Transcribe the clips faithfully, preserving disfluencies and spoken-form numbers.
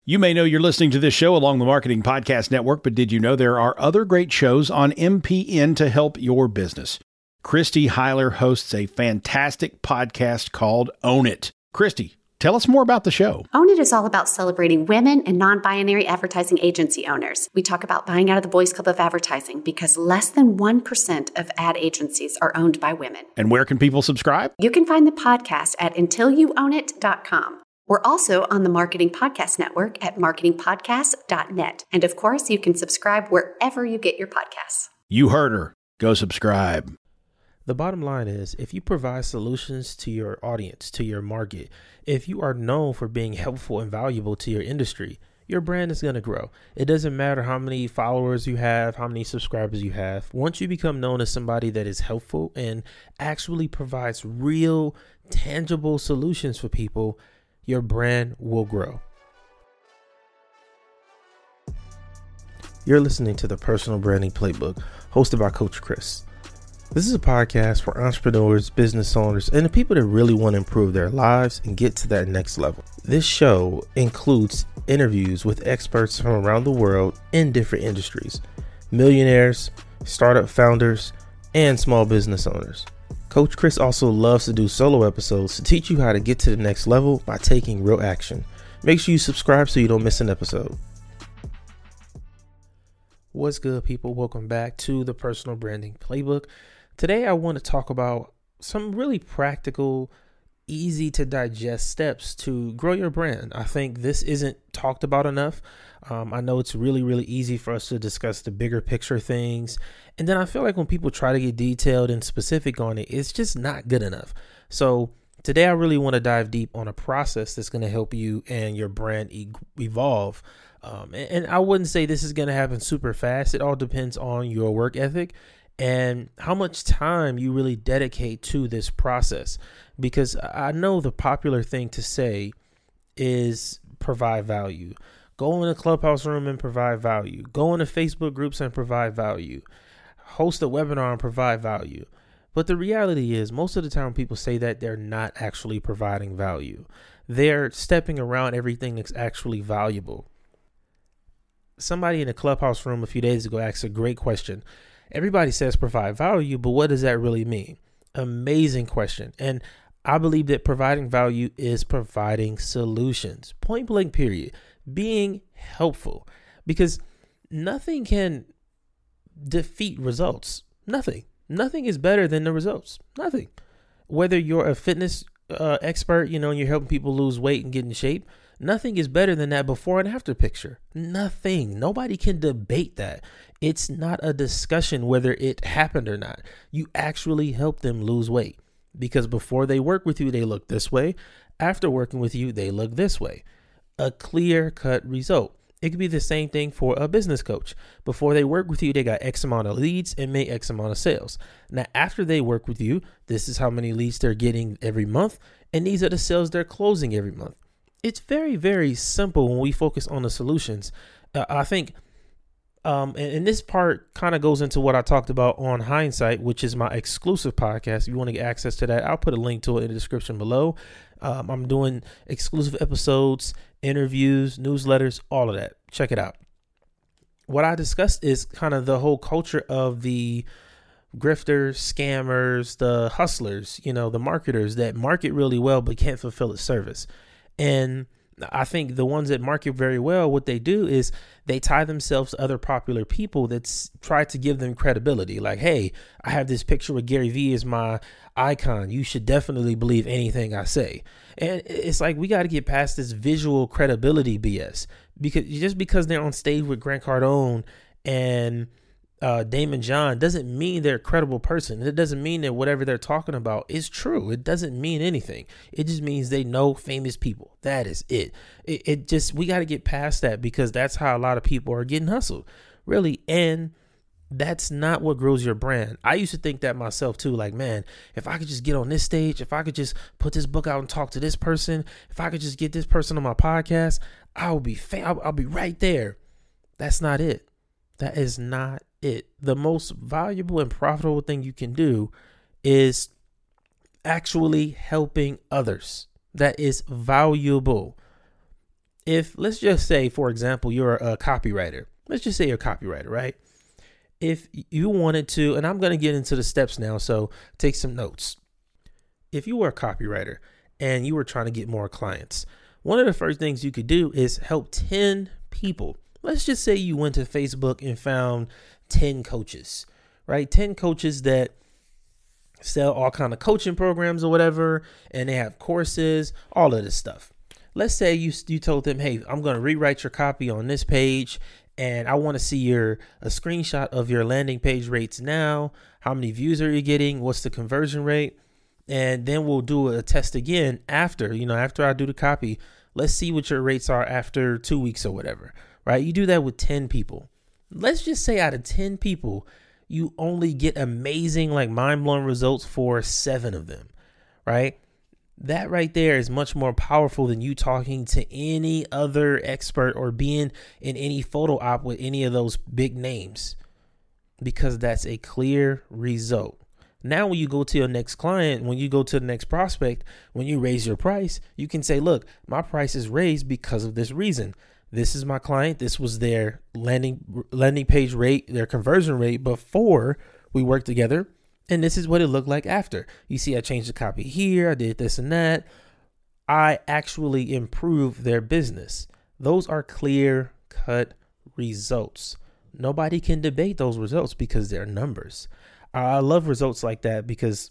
You may know you're listening to this show along the Marketing Podcast Network, but did you know there are other great shows on M P N to help your business? Christy Heiler hosts a fantastic podcast called Own It. Christy, tell us more about the show. Own It is all about celebrating women and non-binary advertising agency owners. We talk about buying out of the Boys Club of Advertising because less than one percent of ad agencies are owned by women. And where can people subscribe? You can find the podcast at until you own it dot com. We're also on the Marketing Podcast Network at marketing podcast dot net. And of course, you can subscribe wherever you get your podcasts. You heard her. Go subscribe. The bottom line is, if you provide solutions to your audience, to your market, if you are known for being helpful and valuable to your industry, your brand is going to grow. It doesn't matter how many followers you have, how many subscribers you have. Once you become known as somebody that is helpful and actually provides real, tangible solutions for people, your brand will grow. You're listening to the Personal Branding Playbook, hosted by Coach Chris. This is a podcast for entrepreneurs, business owners, and the people that really want to improve their lives and get to that next level. This show includes interviews with experts from around the world in different industries, millionaires, startup founders, and small business owners. Coach Chris also loves to do solo episodes to teach you how to get to the next level by taking real action. Make sure you subscribe so you don't miss an episode. What's good, people? Welcome back to the Personal Branding Playbook. Today, I want to talk about some really practical, easy to digest steps to grow your brand. I think this isn't talked about enough. Um, I know it's really, really easy for us to discuss the bigger picture things. And then I feel like when people try to get detailed and specific on it, it's just not good enough. So today, I really want to dive deep on a process that's going to help you and your brand e- evolve. Um, and, and I wouldn't say this is going to happen super fast. It all depends on your work ethic and how much time you really dedicate to this process. Because I know the popular thing to say is provide value. Go in a Clubhouse room and provide value. Go into Facebook groups and provide value. Host a webinar and provide value. But the reality is, most of the time people say that, they're not actually providing value. They're stepping around everything that's actually valuable. Somebody in a Clubhouse room a few days ago asked a great question. Everybody says provide value, but what does that really mean? Amazing question. And I believe that providing value is providing solutions. Point blank, period. Being helpful. Because nothing can defeat results. Nothing. Nothing is better than the results. Nothing. Whether you're a fitness uh, expert, you know, and you're helping people lose weight and get in shape, nothing is better than that before and after picture. Nothing. Nobody can debate that. It's not a discussion whether it happened or not. You actually help them lose weight because before they work with you, they look this way. After working with you, they look this way. A clear-cut result. It could be the same thing for a business coach. Before they work with you, they got X amount of leads and made X amount of sales. Now, after they work with you, this is how many leads they're getting every month, and these are the sales they're closing every month. It's very, very simple when we focus on the solutions. Uh, I think, um, and, and this part kind of goes into what I talked about on Hindsight, which is my exclusive podcast. If you want to get access to that, I'll put a link to it in the description below. Um, I'm doing exclusive episodes, interviews, newsletters, all of that. Check it out. What I discussed is kind of the whole culture of the grifters, scammers, the hustlers, you know, the marketers that market really well but can't fulfill its service. And I think the ones that market very well, what they do is they tie themselves to other popular people that's try to give them credibility. Like, hey, I have this picture with Gary Vee as my icon. You should definitely believe anything I say. And it's like, we got to get past this visual credibility B S, because just because they're on stage with Grant Cardone and uh, Damon John doesn't mean they're a credible person. It doesn't mean that whatever they're talking about is true. It doesn't mean anything. It just means they know famous people. That is it. It, it just, we got to get past that, because that's how a lot of people are getting hustled, really. And that's not what grows your brand. I used to think that myself too. Like, man, if I could just get on this stage, if I could just put this book out and talk to this person, if I could just get this person on my podcast, I'll be fam- I'll, I'll be right there. That's not it. That is not it. The most valuable and profitable thing you can do is actually helping others. That is valuable. if, let's just say, for example, you're a copywriter. Let's just say you're a copywriter, right? If you wanted to, and I'm going to get into the steps now, so take some notes. If you were a copywriter and you were trying to get more clients, one of the first things you could do is help ten people. Let's just say you went to Facebook and found ten coaches, right? ten coaches that sell all kind of coaching programs or whatever, and they have courses, all of this stuff. Let's say you you told them, hey, I'm going to rewrite your copy on this page, and I want to see your a screenshot of your landing page rates now. How many views are you getting? What's the conversion rate? And then we'll do a test again after, you know, after I do the copy. Let's see what your rates are after two weeks or whatever, right? You do that with ten people. Let's just say out of ten people, you only get amazing, like mind-blowing results for seven of them, right? That right there is much more powerful than you talking to any other expert or being in any photo op with any of those big names, because that's a clear result. Now, when you go to your next client, when you go to the next prospect, when you raise your price, you can say, look, my price is raised because of this reason. This is my client. This was their landing landing page rate, their conversion rate before we worked together. And this is what it looked like after. You see, I changed the copy here. I did this and that. I actually improved their business. Those are clear cut results. Nobody can debate those results because they're numbers. I love results like that because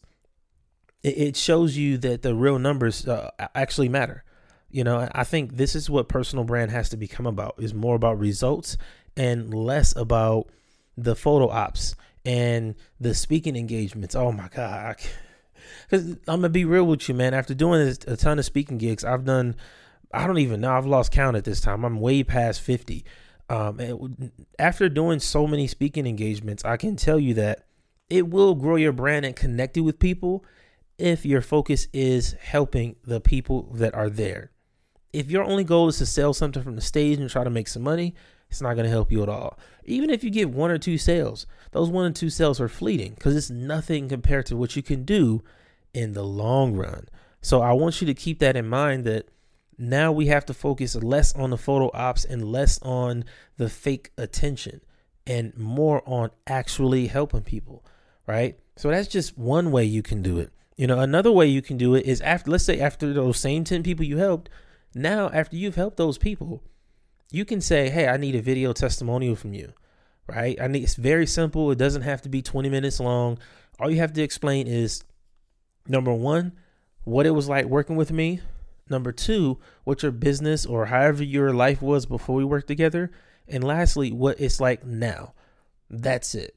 it, it shows you that the real numbers uh, actually matter. You know, I think this is what personal brand has to become about, is more about results and less about the photo ops and the speaking engagements. Oh my God. Because I'm going to be real with you, man. After doing a ton of speaking gigs, I've done, I don't even know, I've lost count at this time. I'm way past fifty. Um, and after doing so many speaking engagements, I can tell you that it will grow your brand and connect you with people if your focus is helping the people that are there. If your only goal is to sell something from the stage and try to make some money, it's not going to help you at all. Even if you get one or two sales, those one or two sales are fleeting because it's nothing compared to what you can do in the long run. So I want you to keep that in mind, that now we have to focus less on the photo ops and less on the fake attention and more on actually helping people, right? So that's just one way you can do it. You know, another way you can do it is after, let's say after those same ten people you helped, now after you've helped those people, you can say, hey, I need a video testimonial from you, right? I need, it's very simple. It doesn't have to be twenty minutes long. All you have to explain is, number one, what it was like working with me. Number two, what your business or however your life was before we worked together. And lastly, what it's like now. That's it.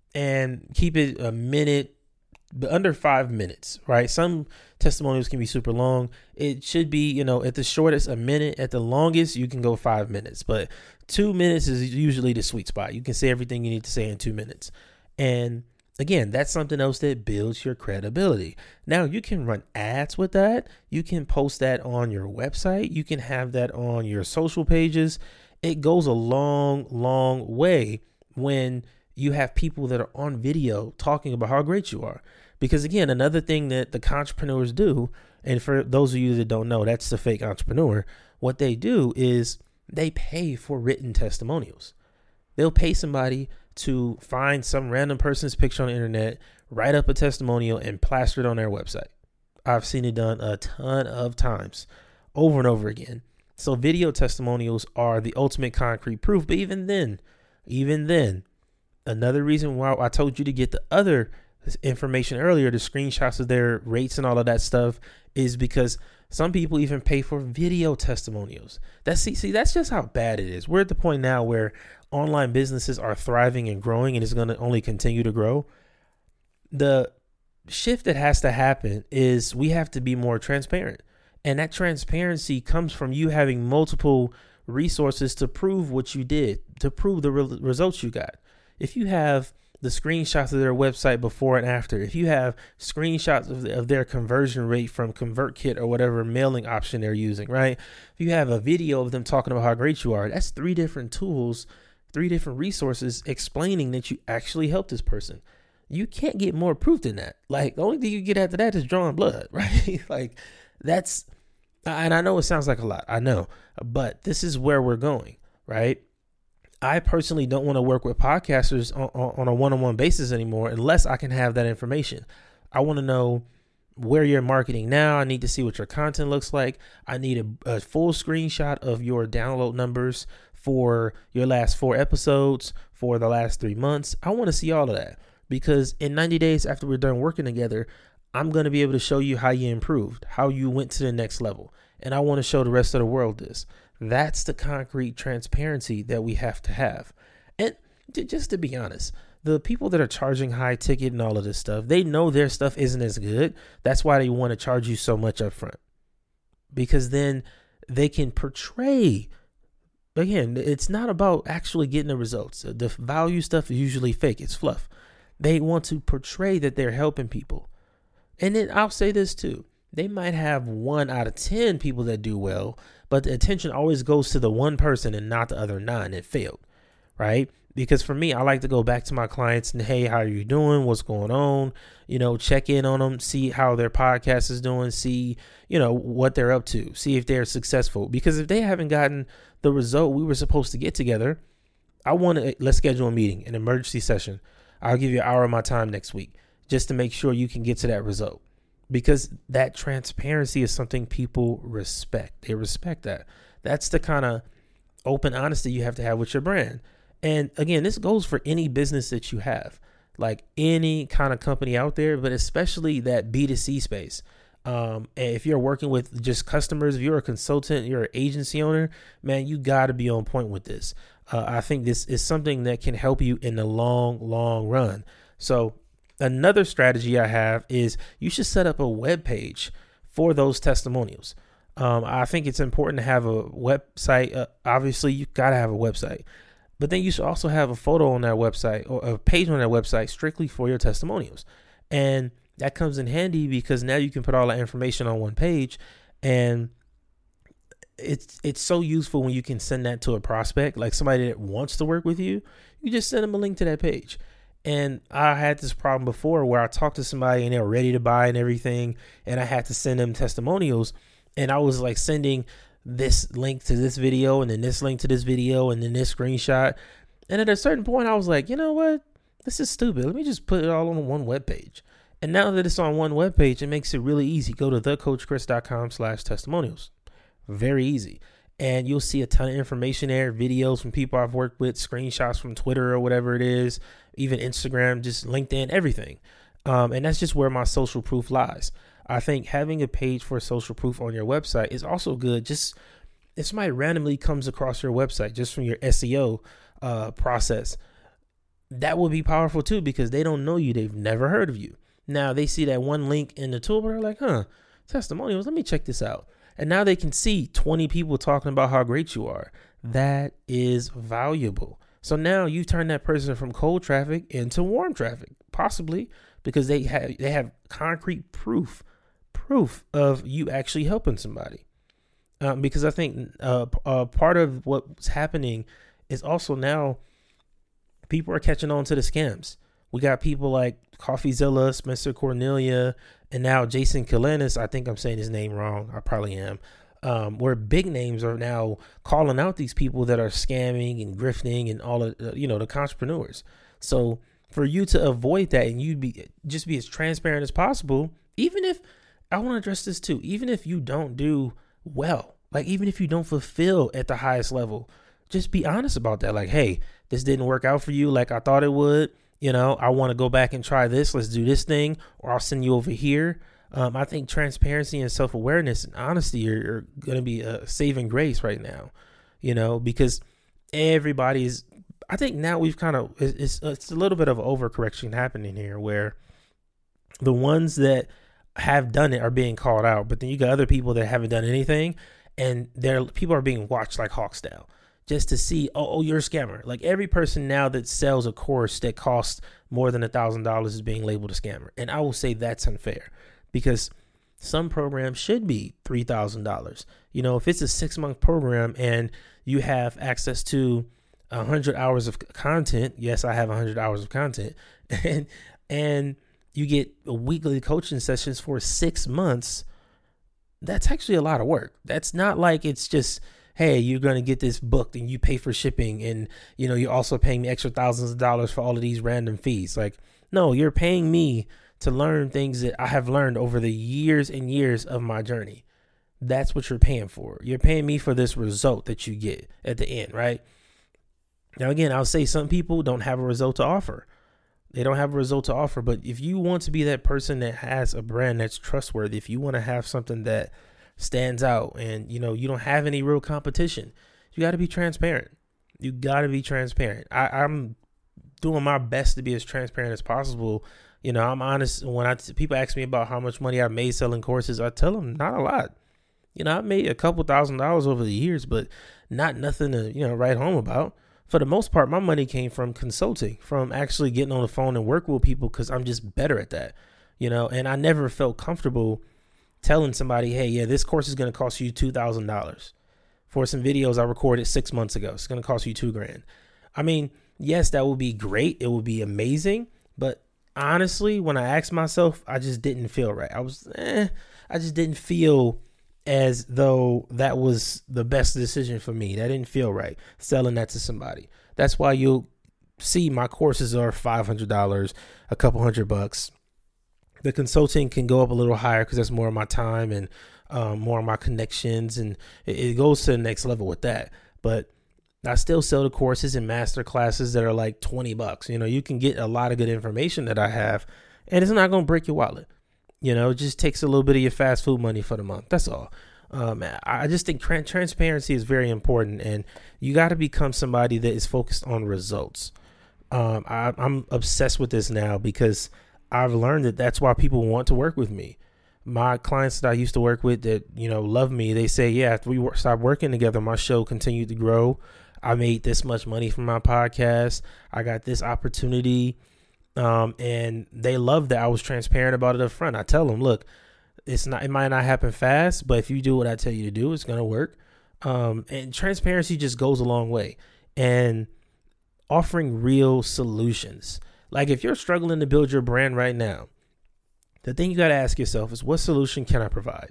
And keep it a minute, but under five minutes, right? Some testimonials can be super long. It should be, you know, at the shortest, a minute. At the longest, you can go five minutes. But two minutes is usually the sweet spot. You can say everything you need to say in two minutes. And again, that's something else that builds your credibility. Now, you can run ads with that. You can post that on your website. You can have that on your social pages. It goes a long, long way when you have people that are on video talking about how great you are. Because again, another thing that the entrepreneurs do, and for those of you that don't know, that's the fake entrepreneur. What they do is they pay for written testimonials. They'll pay somebody to find some random person's picture on the internet, write up a testimonial, and plaster it on their website. I've seen it done a ton of times, over and over again. So video testimonials are the ultimate concrete proof. But even then, even then, another reason why I told you to get the other information earlier, the screenshots of their rates and all of that stuff, is because some people even pay for video testimonials. That's see, see, that's just how bad it is. We're at the point now where online businesses are thriving and growing, and it's going to only continue to grow. The shift that has to happen is we have to be more transparent. And that transparency comes from you having multiple resources to prove what you did, to prove the re- results you got. If you have the screenshots of their website before and after, if you have screenshots of, the, of their conversion rate from ConvertKit or whatever mailing option they're using, right? If you have a video of them talking about how great you are, that's three different tools, three different resources explaining that you actually helped this person. You can't get more proof than that. Like, the only thing you get after that is drawing blood, right? Like, that's And I know it sounds like a lot, I know, but this is where we're going, right? I personally don't want to work with podcasters on, on a one-on-one basis anymore unless I can have that information. I want to know where you're marketing now. I need to see what your content looks like. I need a, a full screenshot of your download numbers for your last four episodes, for the last three months. I want to see all of that, because in ninety days after we're done working together, I'm going to be able to show you how you improved, how you went to the next level. And I want to show the rest of the world this. That's the concrete transparency that we have to have. And just to be honest, the people that are charging high ticket and all of this stuff, they know their stuff isn't as good. That's why they want to charge you so much up front, because then they can portray. Again, it's not about actually getting the results. The value stuff is usually fake. It's fluff. They want to portray that they're helping people. And then I'll say this too. They might have one out of ten people that do well, but the attention always goes to the one person and not the other nine that failed, right? Because for me, I like to go back to my clients and, hey, how are you doing? What's going on? You know, check in on them, see how their podcast is doing, see, you know, what they're up to, see if they're successful. Because if they haven't gotten the result we were supposed to get together, I want to, let's schedule a meeting, an emergency session. I'll give you an hour of my time next week just to make sure you can get to that result. Because that transparency is something people respect. They respect that. That's the kind of open honesty you have to have with your brand. And again, this goes for any business that you have, like any kind of company out there, but especially that B two C space. Um, and if you're working with just customers, if you're a consultant, you're an agency owner, man, you got to be on point with this. Uh, I think this is something that can help you in the long, long run. So another strategy I have is you should set up a web page for those testimonials. Um, I think it's important to have a website. Uh, obviously, you got to have a website. But then you should also have a photo on that website or a page on that website strictly for your testimonials. And that comes in handy because now you can put all that information on one page. And it's it's so useful when you can send that to a prospect, like somebody that wants to work with you. You just send them a link to that page. And I had this problem before where I talked to somebody and they were ready to buy and everything, and I had to send them testimonials. And I was like sending this link to this video and then this link to this video and then this screenshot. And at a certain point, I was like, you know what? This is stupid. Let me just put it all on one web page. And now that it's on one web page, it makes it really easy. Go to thecoachchris.com slash testimonials. Very easy. And you'll see a ton of information there, videos from people I've worked with, screenshots from Twitter or whatever it is, even Instagram, just LinkedIn, everything. Um, and that's just where my social proof lies. I think having a page for social proof on your website is also good. Just if somebody randomly comes across your website just from your S E O uh, process, that would be powerful too, because they don't know you. They've never heard of you. Now they see that one link in the toolbar, they're like, huh, testimonials, let me check this out. And now they can see twenty people talking about how great you are. That is valuable. So now you turn that person from cold traffic into warm traffic, possibly because they have they have concrete proof, proof of you actually helping somebody. Um, because I think uh, uh, part of what's happening is also now people are catching on to the scams. We got people like CoffeeZilla, Spencer Cornelia, and now Jason Kalanis. I think I'm saying his name wrong. I probably am. Um, where big names are now calling out these people that are scamming and grifting and all of, uh, you know, the entrepreneurs. So for you to avoid that and you be just be as transparent as possible, even if I want to address this too, even if you don't do well, like even if you don't fulfill at the highest level, just be honest about that. Like, hey, this didn't work out for you like I thought it would. You know, I want to go back and try this. Let's do this thing, or I'll send you over here. Um, I think transparency and self-awareness and honesty are, are going to be a saving grace right now, you know, because everybody's, I think now we've kind of, it's, it's a little bit of overcorrection happening here where the ones that have done it are being called out, but then you got other people that haven't done anything and they're, people are being watched like hawk style just to see, oh, oh, you're a scammer. Like every person now that sells a course that costs more than a thousand dollars is being labeled a scammer. And I will say that's unfair. Because some programs should be three thousand dollars. You know, if it's a six month program and you have access to one hundred hours of content. Yes, I have one hundred hours of content. And, and you get weekly coaching sessions for six months. that's actually a lot of work. That's not like it's just, hey, you're going to get this booked and you pay for shipping and, you know, you're also paying me extra thousands of dollars for all of these random fees. Like, no, you're paying me to learn things that I have learned over the years and years of my journey. That's what you're paying for. You're paying me for this result that you get at the end, right? Now, again, I'll say some people don't have a result to offer. They don't have a result to offer. But if you want to be that person that has a brand that's trustworthy, if you want to have something that stands out and, you know, you don't have any real competition, you got to be transparent. You got to be transparent. I, I'm doing my best to be as transparent as possible. You know, I'm honest. When I people ask me about how much money I've made selling courses, I tell them not a lot. You know, I've made a couple thousand dollars over the years, but not nothing to, you know, write home about. For the most part, my money came from consulting, from actually getting on the phone and working with people because I'm just better at that, you know, and I never felt comfortable telling somebody, hey, yeah, this course is going to cost you two thousand dollars for some videos I recorded six months ago. It's going to cost you two grand. I mean, yes, that would be great. It would be amazing. But honestly, when I asked myself, I just didn't feel right. I was, eh, I just didn't feel as though that was the best decision for me. That didn't feel right, selling that to somebody. That's why you'll see my courses are five hundred dollars, a couple hundred bucks. The consulting can go up a little higher because that's more of my time and um, more of my connections, and it, it goes to the next level with that. But I still sell the courses and master classes that are like twenty bucks. You know, you can get a lot of good information that I have, and it's not going to break your wallet. You know, it just takes a little bit of your fast food money for the month. That's all. Um, I just think tra- transparency is very important, and you got to become somebody that is focused on results. Um, I, I'm obsessed with this now because I've learned that that's why people want to work with me. My clients that I used to work with that, you know, love me, they say, yeah, after we stopped working together, my show continued to grow. I made this much money from my podcast. I got this opportunity. Um, and they love that I was transparent about it up front. I tell them, look, it's not, it might not happen fast, but if you do what I tell you to do, it's going to work. Um, and transparency just goes a long way, and offering real solutions. Like if you're struggling to build your brand right now, the thing you got to ask yourself is, what solution can I provide?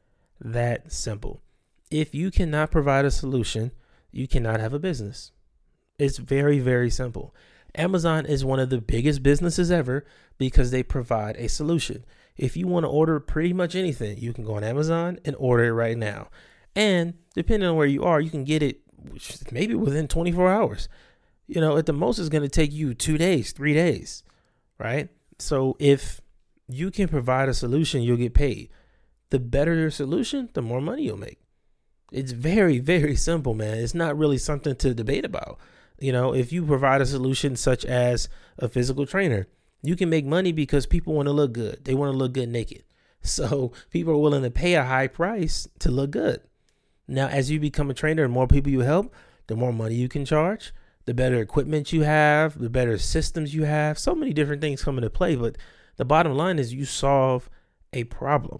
That simple. If you cannot provide a solution, you cannot have a business. It's very, very simple. Amazon is one of the biggest businesses ever because they provide a solution. If you want to order pretty much anything, you can go on Amazon and order it right now. And depending on where you are, you can get it maybe within twenty-four hours. You know, at the most, it's going to take you two days, three days, right? So if you can provide a solution, you'll get paid. The better your solution, the more money you'll make. It's very, very simple, man. It's not really something to debate about. You know, if you provide a solution such as a physical trainer, you can make money because people want to look good. They want to look good naked. So people are willing to pay a high price to look good. Now, as you become a trainer and more people you help, the more money you can charge, the better equipment you have, the better systems you have. So many different things come into play. But the bottom line is you solve a problem.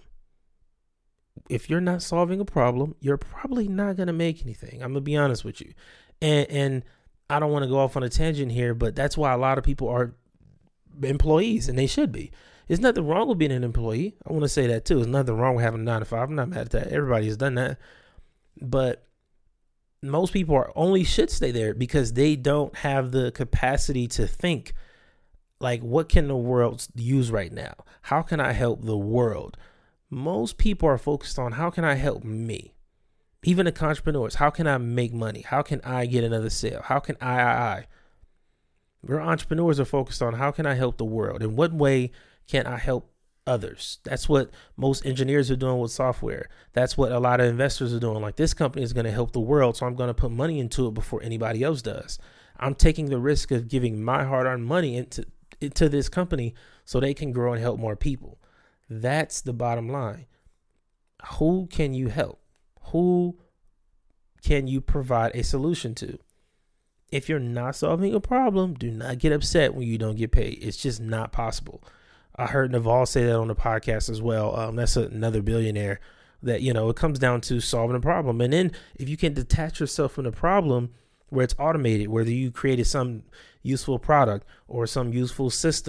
If you're not solving a problem, you're probably not going to make anything. I'm going to be honest with you. And, and I don't want to go off on a tangent here, but that's why a lot of people are employees, and they should be. There's nothing wrong with being an employee. I want to say that too. There's nothing wrong with having a nine to five. I'm not mad at that. Everybody has done that. But most people are only should stay there because they don't have the capacity to think like, what can the world use right now? How can I help the world? Most people are focused on, how can I help me? Even the entrepreneurs, how can I make money? How can I get another sale? How can I, I, I? Your entrepreneurs are focused on, how can I help the world? In what way can I help others? That's what most engineers are doing with software. That's what a lot of investors are doing. Like, this company is going to help the world, so I'm going to put money into it before anybody else does. I'm taking the risk of giving my hard-earned money into, into this company so they can grow and help more people. That's the bottom line. Who can you help? Who can you provide a solution to? If you're not solving a problem, do not get upset when you don't get paid. It's just not possible. I heard Naval say that on the podcast as well. Um, that's another billionaire that, you know, it comes down to solving a problem. And then if you can detach yourself from the problem where it's automated, whether you created some useful product or some useful system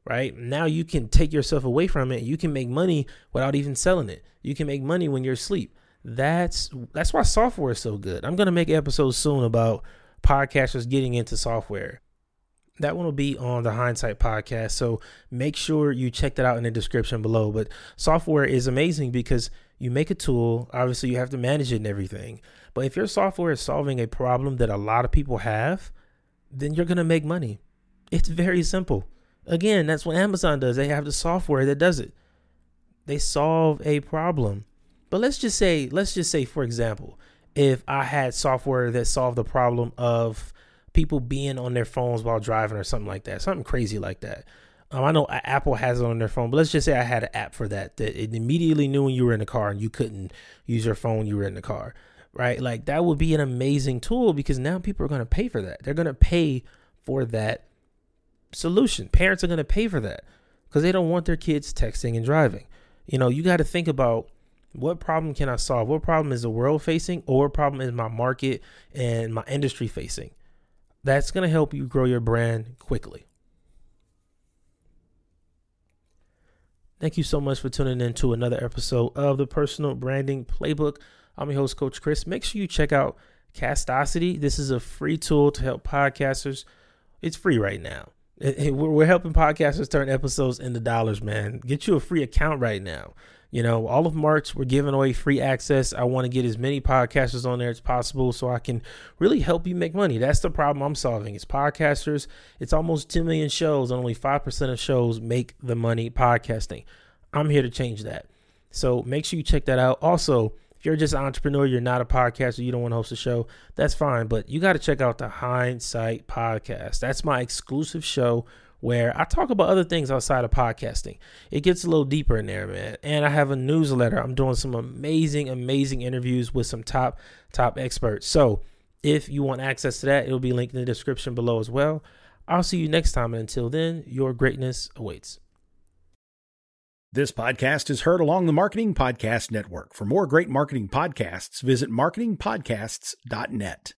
right? Now you can take yourself away from it. You can make money without even selling it. You can make money when you're asleep. That's that's why software is so good. I'm going to make episodes soon about podcasters getting into software. That one will be on the Hindsight podcast. So make sure you check that out in the description below. But software is amazing because you make a tool. Obviously, you have to manage it and everything. But if your software is solving a problem that a lot of people have, then you're going to make money. It's very simple. Again, that's what Amazon does. They have the software that does it. They solve a problem. But let's just say, let's just say, for example, if I had software that solved the problem of people being on their phones while driving or something like that, something crazy like that. Um, I know Apple has it on their phone, but let's just say I had an app for that, that it immediately knew when you were in the car and you couldn't use your phone, you were in the car, right? Like that would be an amazing tool because now people are going to pay for that. They're going to pay for that solution. Parents are going to pay for that because they don't want their kids texting and driving. You know, you got to think about what problem can I solve? What problem is the world facing, or what problem is my market and my industry facing? That's going to help you grow your brand quickly. Thank you so much for tuning in to another episode of the Personal Branding Playbook. I'm your host, Coach Chris. Make sure you check out Castosity. This is a free tool to help podcasters. It's free right now. It, it, we're, we're helping podcasters turn episodes into dollars, man. Get you a free account right now. You know, all of March, we're giving away free access. I want to get as many podcasters on there as possible so I can really help you make money. That's the problem I'm solving. It's podcasters. It's almost two million shows, and only five percent of shows make the money podcasting. I'm here to change that. So make sure you check that out. Also, if you're just an entrepreneur, you're not a podcaster, you don't want to host a show, that's fine. But you got to check out the Hindsight podcast. That's my exclusive show where I talk about other things outside of podcasting. It gets a little deeper in there, man. And I have a newsletter. I'm doing some amazing, amazing interviews with some top, top experts. So if you want access to that, it'll be linked in the description below as well. I'll see you next time. And until then, your greatness awaits. This podcast is heard along the Marketing Podcast Network. For more great marketing podcasts, visit marketing podcasts dot net.